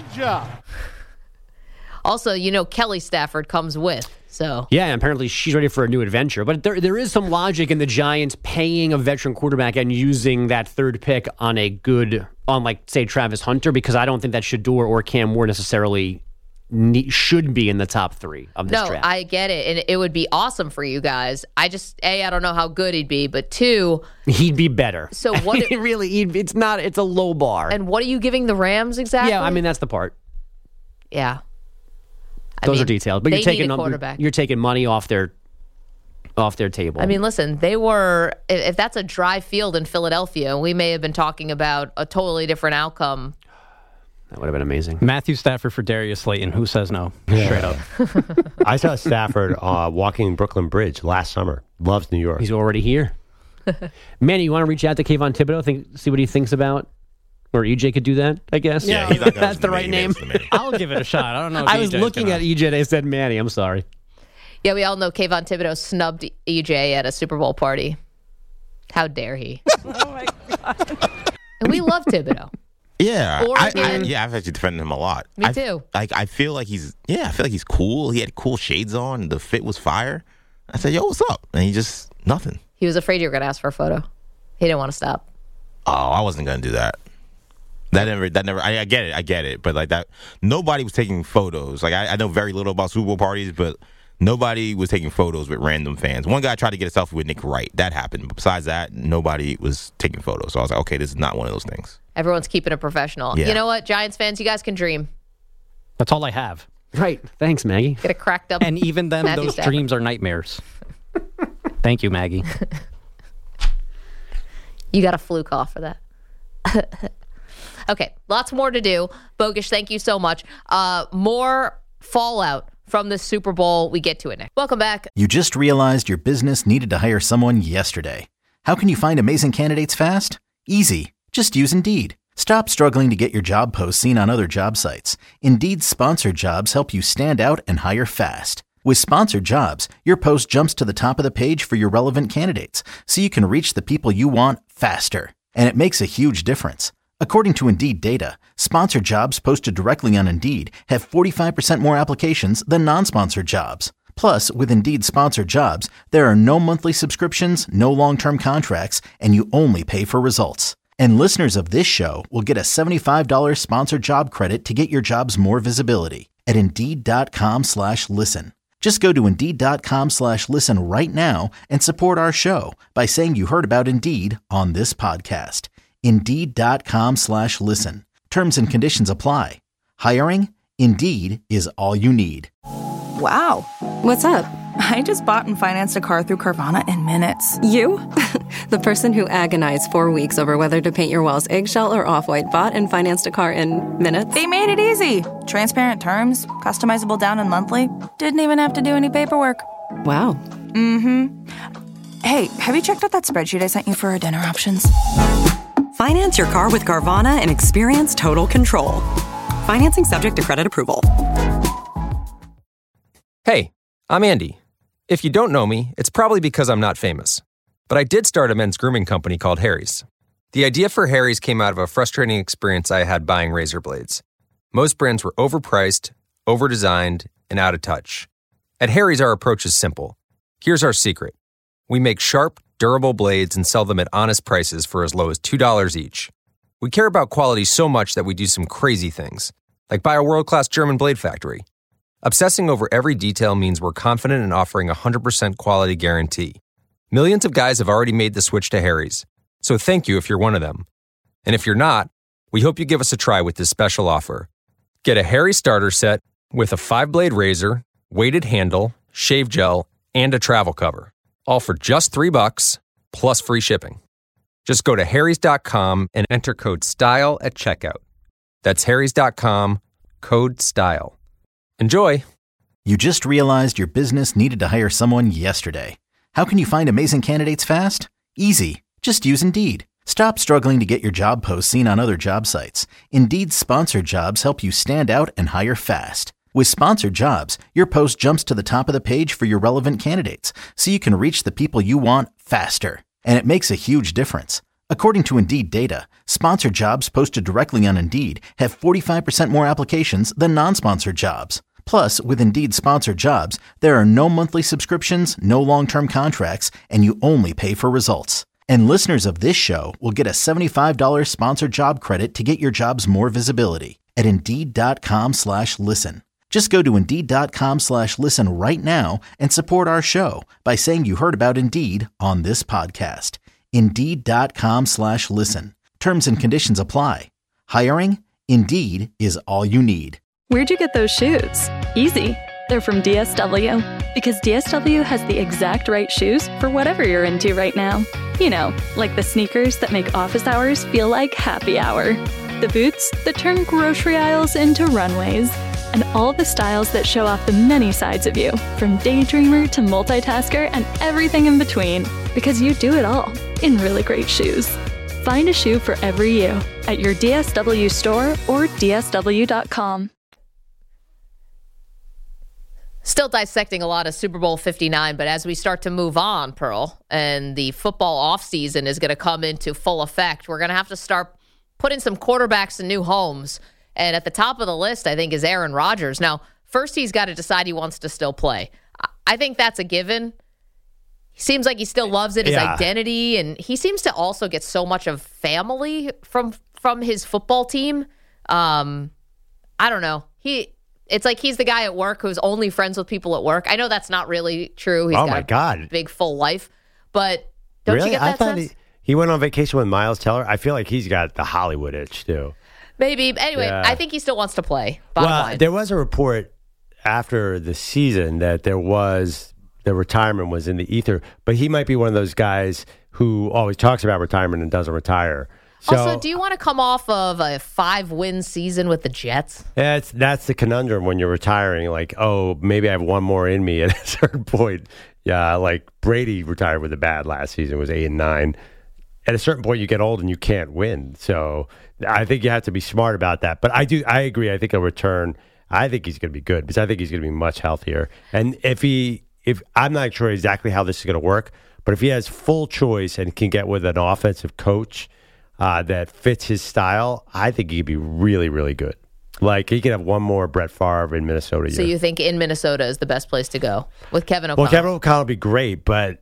Also, Kelly Stafford comes with. So yeah, and apparently she's ready for a new adventure. But there is some logic in the Giants paying a veteran quarterback and using that third pick on say, Travis Hunter, because I don't think that Shador or Cam Ward necessarily should be in the top 3 of this draft. No, I get it. And it would be awesome for you guys. I don't know how good he'd be, but 2, he'd be better. So what? It's a low bar. And what are you giving the Rams exactly? Yeah, I mean, that's the part. Yeah. Those are details, but you're taking money off their table. I mean, listen, they were. If that's a dry field in Philadelphia, we may have been talking about a totally different outcome. That would have been amazing. Matthew Stafford for Darius Slayton. Who says no? Yeah. Straight up. I saw Stafford walking Brooklyn Bridge last summer. Loves New York. He's already here. Manny, you want to reach out to Kayvon Thibodeau, see what he thinks about? Or EJ could do that, I guess. Yeah, he's not that's the right name. I'll give it a shot. I don't know. If I was looking at EJ and I said Manny. I'm sorry. Yeah, we all know Kayvon Thibodeau snubbed EJ at a Super Bowl party. How dare he? Oh my God. And we love Thibodeau. Yeah, I've actually defended him a lot. Me too. I feel like he's cool. He had cool shades on. The fit was fire. I said, "Yo, what's up?" And he just nothing. He was afraid you were going to ask for a photo. He didn't want to stop. Oh, I wasn't going to do that. That never. I get it. But like that, nobody was taking photos. Like I know very little about Super Bowl parties, but Nobody was taking photos with random fans. One guy tried to get a selfie with Nick Wright. That happened. But besides that, nobody was taking photos. So I was like, okay, this is not one of those things. Everyone's keeping it professional. Yeah. You know what, Giants fans, you guys can dream. That's all I have. Right. Thanks, Maggie. Get a cracked up. And even then, Matthew those Stafford. dreams are nightmares. Thank you, Maggie. You got a flu cough for that. Okay, lots more to do. Bogusch, thank you so much. More fallout from the Super Bowl. We get to it next. Welcome back. You just realized your business needed to hire someone yesterday. How can you find amazing candidates fast? Easy. Just use Indeed. Stop struggling to get your job posts seen on other job sites. Indeed's sponsored jobs help you stand out and hire fast. With sponsored jobs, your post jumps to the top of the page for your relevant candidates, so you can reach the people you want faster. And it makes a huge difference. According to Indeed data, sponsored jobs posted directly on Indeed have 45% more applications than non-sponsored jobs. Plus, with Indeed sponsored jobs, there are no monthly subscriptions, no long-term contracts, and you only pay for results. And listeners of this show will get a $75 sponsored job credit to get your jobs more visibility at Indeed.com/listen. Just go to Indeed.com/listen right now and support our show by saying you heard about Indeed on this podcast. Indeed.com/listen. Terms and conditions apply. Hiring? Indeed is all you need. Wow. What's up? I just bought and financed a car through Carvana in minutes. You? The person who agonized 4 weeks over whether to paint your walls eggshell or off-white bought and financed a car in minutes? They made it easy. Transparent terms, customizable down and monthly. Didn't even have to do any paperwork. Wow. Mm-hmm. Hey, have you checked out that spreadsheet I sent you for our dinner options? Finance your car with Carvana and experience total control. Financing subject to credit approval. Hey, I'm Andy. If you don't know me, it's probably because I'm not famous. But I did start a men's grooming company called Harry's. The idea for Harry's came out of a frustrating experience I had buying razor blades. Most brands were overpriced, overdesigned, and out of touch. At Harry's, our approach is simple. Here's our secret. We make sharp, durable blades and sell them at honest prices for as low as $2 each. We care about quality so much that we do some crazy things, like buy a world-class German blade factory. Obsessing over every detail means we're confident in offering a 100% quality guarantee. Millions of guys have already made the switch to Harry's, so thank you if you're one of them. And if you're not, we hope you give us a try with this special offer. Get a Harry starter set with a 5-blade razor, weighted handle, shave gel, and a travel cover. All for just $3 plus free shipping. Just go to harrys.com and enter code STYLE at checkout. That's harrys.com, code STYLE. Enjoy. You just realized your business needed to hire someone yesterday. How can you find amazing candidates fast? Easy. Just use Indeed. Stop struggling to get your job posts seen on other job sites. Indeed's sponsored jobs help you stand out and hire fast. With sponsored jobs, your post jumps to the top of the page for your relevant candidates, so you can reach the people you want faster. And it makes a huge difference. According to Indeed data, sponsored jobs posted directly on Indeed have 45% more applications than non-sponsored jobs. Plus, with Indeed sponsored jobs, there are no monthly subscriptions, no long-term contracts, and you only pay for results. And listeners of this show will get a $75 sponsored job credit to get your jobs more visibility at Indeed.com/listen. Just go to Indeed.com/listen right now and support our show by saying you heard about Indeed on this podcast. Indeed.com/listen. Terms and conditions apply. Hiring? Indeed is all you need. Where'd you get those shoes? Easy. They're from DSW. Because DSW has the exact right shoes for whatever you're into right now. You know, like the sneakers that make office hours feel like happy hour. The boots that turn grocery aisles into runways. And all the styles that show off the many sides of you, from daydreamer to multitasker and everything in between. Because you do it all in really great shoes. Find a shoe for every you at your DSW store or DSW.com. Still dissecting a lot of Super Bowl 59, but as we start to move on, Pearl, and the football offseason is going to come into full effect, we're going to have to start putting some quarterbacks in new homes. And at the top of the list, I think, is Aaron Rodgers. Now, first he's got to decide he wants to still play. I think that's a given. He seems like he still loves it, his identity, and he seems to also get so much of family from his football team. I don't know. It's like he's the guy at work who's only friends with people at work. I know that's not really true. He's got a big, full life. But don't you get that sense? He went on vacation with Miles Teller. I feel like he's got the Hollywood itch, too. Maybe. Anyway, yeah. I think he still wants to play. There was a report after the season that the retirement was in the ether, but he might be one of those guys who always talks about retirement and doesn't retire. So, also, do you want to come off of a 5-win season with the Jets? That's the conundrum when you're retiring. Like, oh, maybe I have one more in me at a certain point. Yeah, like Brady retired with a bad last season, was 8-9. At a certain point, you get old and you can't win. So I think you have to be smart about that. But I agree. I think he'll return. I think he's going to be good because I think he's going to be much healthier. And if I'm not sure exactly how this is going to work, but if he has full choice and can get with an offensive coach that fits his style, I think he could be really, really good. Like, he could have one more Brett Favre in Minnesota. So you think in Minnesota is the best place to go with Kevin O'Connell? Well, Kevin O'Connell would be great, but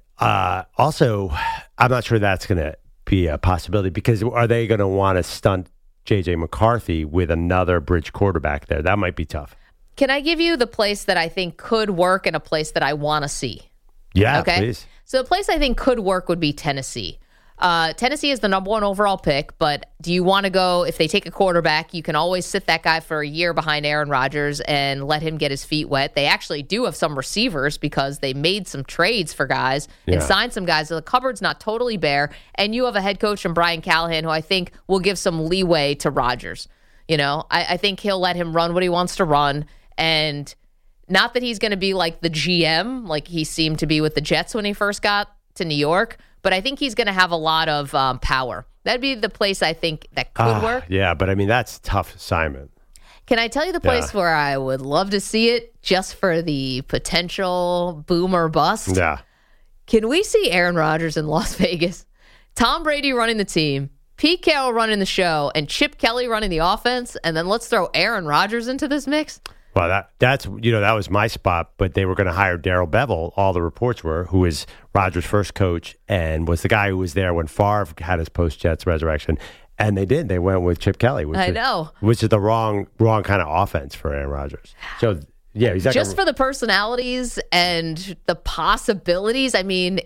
also I'm not sure that's going to be a possibility because are they going to want to stunt J.J. McCarthy with another bridge quarterback there? That might be tough. Can I give you the place that I think could work and a place that I want to see? Yeah, okay? Please. So the place I think could work would be Tennessee. Tennessee is the number 1 overall pick, but do you want to go, if they take a quarterback, you can always sit that guy for a year behind Aaron Rodgers and let him get his feet wet. They actually do have some receivers because they made some trades for guys and signed some guys. So the cupboard's not totally bare, and you have a head coach in Brian Callahan who I think will give some leeway to Rodgers. You know, I think he'll let him run what he wants to run, and not that he's going to be like the GM, like he seemed to be with the Jets when he first got to New York, but I think he's going to have a lot of power. That'd be the place I think that could work. Yeah, but I mean, that's a tough assignment. Can I tell you the place where I would love to see it just for the potential boom or bust? Yeah. Can we see Aaron Rodgers in Las Vegas? Tom Brady running the team, Pete Carroll running the show, and Chip Kelly running the offense, and then let's throw Aaron Rodgers into this mix? Well, that was my spot, but they were going to hire Darrell Bevell, all the reports were, who was Rodgers' first coach and was the guy who was there when Favre had his post-Jets resurrection. And they did. They went with Chip Kelly. Which is the wrong kind of offense for Aaron Rodgers. So, yeah. He's just for the personalities and the possibilities, I mean,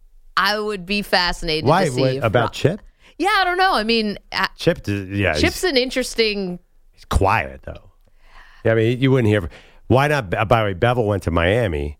I would be fascinated to see. About Chip? Yeah, I don't know. I mean, Chip's an interesting... He's quiet, though. I mean, you wouldn't hear. Why not? By the way, Bevel went to Miami.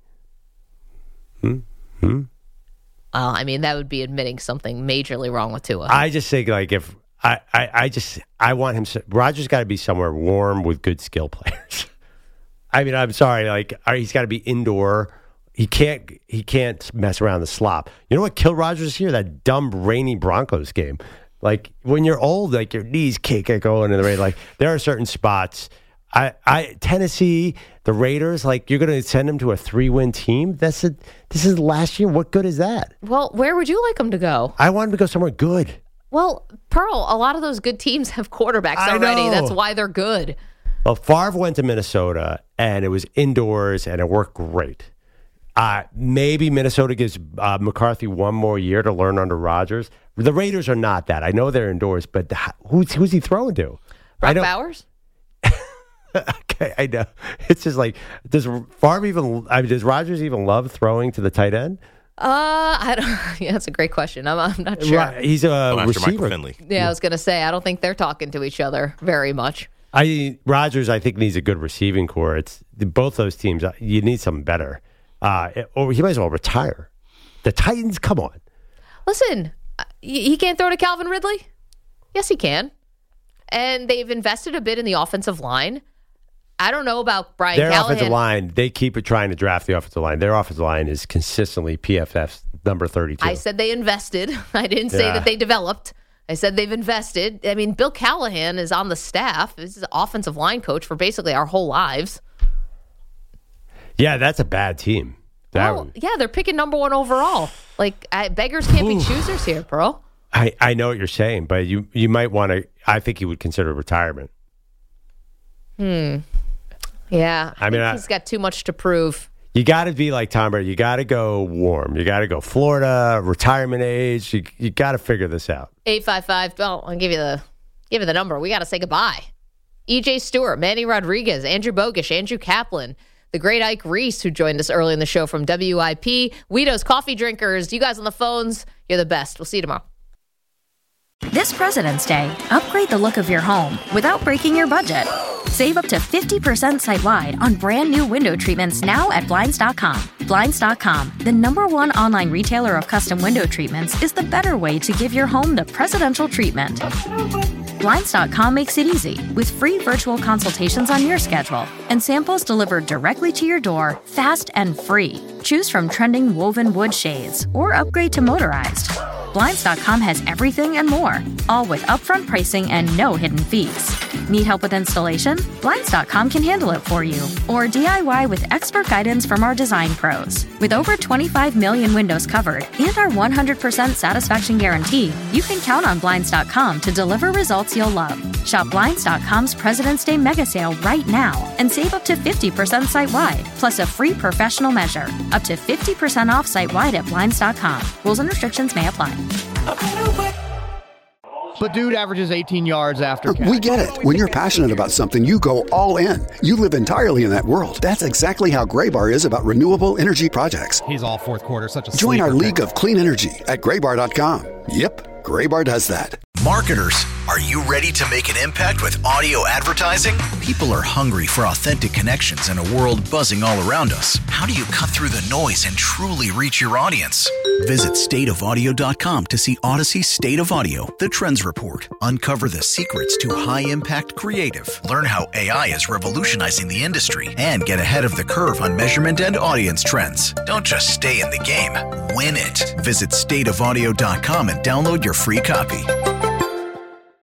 I mean, that would be admitting something majorly wrong with Tua. I just think, like, if I want him. Rodgers got to be somewhere warm with good skill players. I mean, I'm sorry, like he's got to be indoor. He can't mess around the slop. You know what killed Rodgers here? That dumb rainy Broncos game. Like when you're old, like your knees can't get going in the rain. Like there are certain spots. Tennessee, the Raiders, like you're going to send them to a 3-win team. This is last year. What good is that? Well, where would you like them to go? I want them to go somewhere good. Well, Pearl, a lot of those good teams have quarterbacks already. That's why they're good. Well, Favre went to Minnesota, and it was indoors, and it worked great. Maybe Minnesota gives McCarthy one more year to learn under Rodgers. The Raiders are not that. I know they're indoors, but who's he throwing to? Brock Bowers? Okay, I know. It's just like, does Rodgers even love throwing to the tight end? I don't. Yeah, that's a great question. I'm not sure. Right, he's a receiver. Yeah, I was going to say, I don't think they're talking to each other very much. Rodgers, I think, needs a good receiving core. It's both those teams. You need something better. Or he might as well retire. The Titans, come on. Listen, he can't throw to Calvin Ridley? Yes, he can. And they've invested a bit in the offensive line. I don't know about Brian Callahan. Their offensive line, they keep trying to draft the offensive line. Their offensive line is consistently PFF's number 32. I said they invested. I didn't say that they developed. I said they've invested. I mean, Bill Callahan is on the staff. This is an offensive line coach for basically our whole lives. Yeah, that's a bad team. Yeah, they're picking number 1 overall. Like, beggars can't be choosers here, bro. I know what you're saying, but you might want to. I think he would consider retirement. Yeah, I mean, he's got too much to prove. You got to be like Tom Brady. You got to go warm. You got to go Florida, retirement age. You got to figure this out. 855. Well, I'll give you the number. We got to say goodbye. EJ Stewart, Manny Rodriguez, Andrew Bogish, Andrew Kaplan, the great Ike Reese, who joined us early in the show from WIP, Guido's Coffee Drinkers. You guys on the phones, you're the best. We'll see you tomorrow. This President's Day, upgrade the look of your home without breaking your budget. Save up to 50% site-wide on brand new window treatments now at Blinds.com. Blinds.com, the #1 online retailer of custom window treatments, is the better way to give your home the presidential treatment. Blinds.com makes it easy with free virtual consultations on your schedule and samples delivered directly to your door, fast and free. Choose from trending woven wood shades or upgrade to motorized. Blinds.com has everything and more, all with upfront pricing and no hidden fees. Need help with installation? Blinds.com can handle it for you. Or DIY with expert guidance from our design pros. With over 25 million windows covered and our 100% satisfaction guarantee, you can count on Blinds.com to deliver results you'll love. Shop Blinds.com's President's Day mega sale right now and save up to 50% site-wide, plus a free professional measure. Up to 50% off site-wide at Blinds.com. Rules and restrictions may apply. But dude averages 18 yards after catch. We get it. When you're passionate about something, you go all in. You live entirely in that world. That's exactly how Graybar is about renewable energy projects. He's all fourth quarter, such a Join our league of clean energy at Graybar.com. Yep, Graybar does that. Marketers, are you ready to make an impact with audio advertising? People are hungry for authentic connections in a world buzzing all around us. How do you cut through the noise and truly reach your audience? Visit stateofaudio.com to see Odyssey State of Audio, the Trends Report. Uncover the secrets to high-impact creative. Learn how AI is revolutionizing the industry and get ahead of the curve on measurement and audience trends. Don't just stay in the game, win it. Visit stateofaudio.com and download your free copy.